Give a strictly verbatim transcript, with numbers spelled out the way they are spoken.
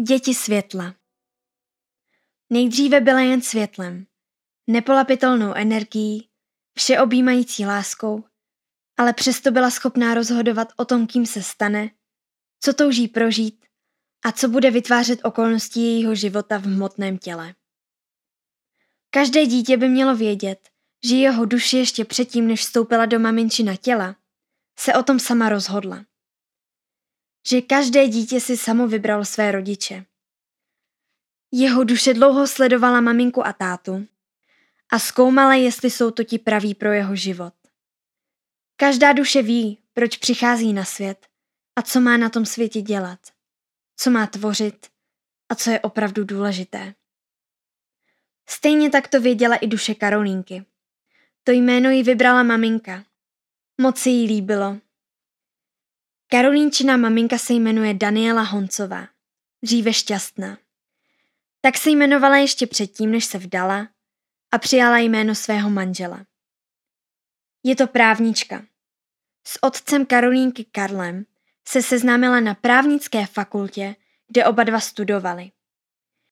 Děti světla. Nejdříve byla jen světlem, nepolapitelnou energií, všeobjímající láskou, ale přesto byla schopná rozhodovat o tom, kým se stane, co touží prožít a co bude vytvářet okolnosti jejího života v hmotném těle. Každé dítě by mělo vědět, že jeho duše ještě předtím, než vstoupila do maminčina těla, se o tom sama rozhodla. Že každé dítě si samo vybralo své rodiče. Jeho duše dlouho sledovala maminku a tátu a zkoumala, jestli jsou to ti praví pro jeho život. Každá duše ví, proč přichází na svět a co má na tom světě dělat, co má tvořit a co je opravdu důležité. Stejně tak to věděla i duše Karolínky. To jméno jí vybrala maminka. Moc se jí líbilo. Karolínčina maminka se jmenuje Daniela Honcová, dříve Šťastná. Tak se jmenovala ještě předtím, než se vdala a přijala jméno svého manžela. Je to právnička. S otcem Karolínky Karlem se seznámila na právnické fakultě, kde oba dva studovali.